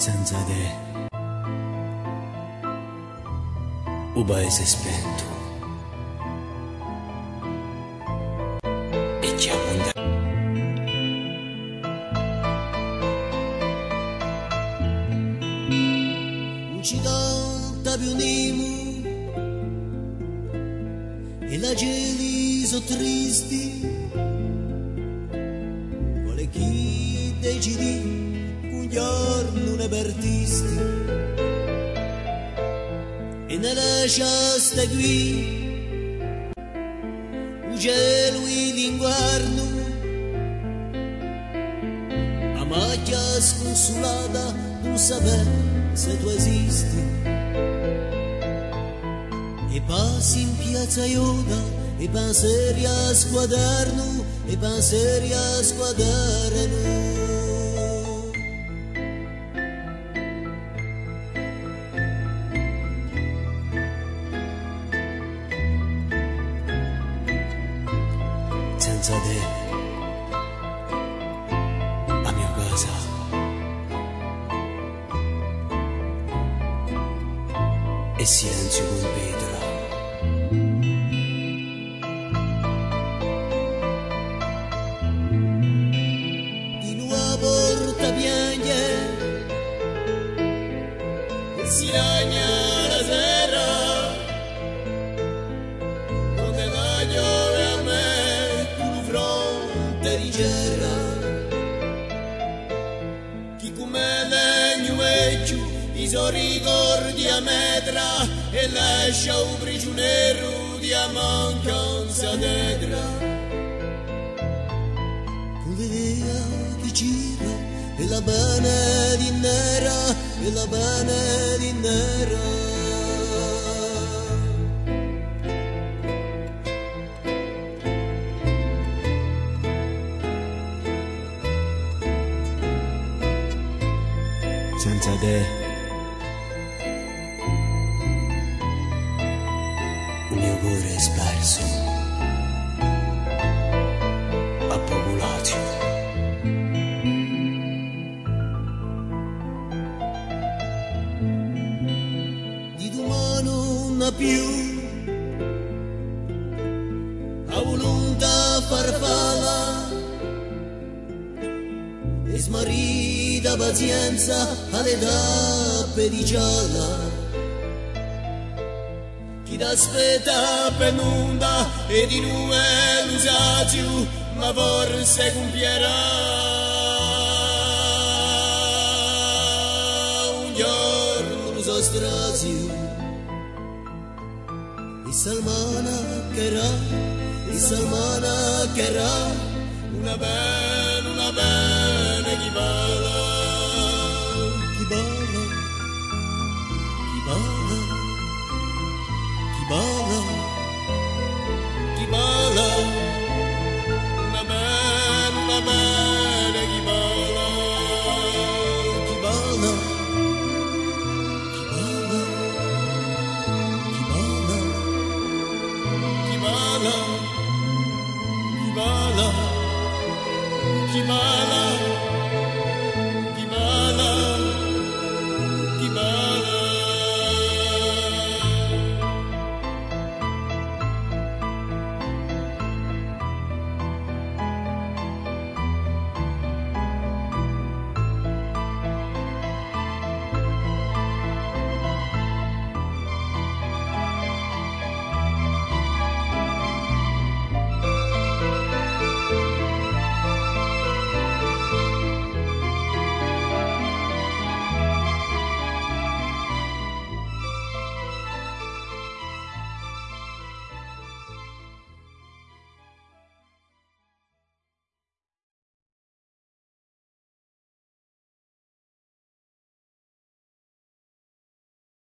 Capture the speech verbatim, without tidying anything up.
senza te un paese spento e chi abbonda non ci canta più nemo e la geli so tristi vuole chi decidi un giorno ne partisti e ne lasciaste qui un cielo d'inverno a macchia sconsolata non sapere se tu esisti e passi in piazza Ioda e pensieri a squaderno e pensieri a squaderno senza te la mia casa è silenzio con pietra di nuova porta piange e si ragna la sera come la giove a me tu fronte di cera chi come legno vecchio i suoi ricordi a metra e lascia un prigioniero di mancanza negra con l'idea che gira e la bene di nera e la bene di nera senza te il mio cuore è sperso a popolazio di domani non ha più la volontà farfalla e smarrita pazienza alle tappe di gialla chi t'aspetta per nulla e di nuove l'usazio ma forse compierà un giorno lo so strazio e salmana che ra e salmana che ra una bene una bene chi balla chi balla chi balla balla, chi balla, una bene, una bene, chi balla, chi balla, chi balla, chi balla, chi balla.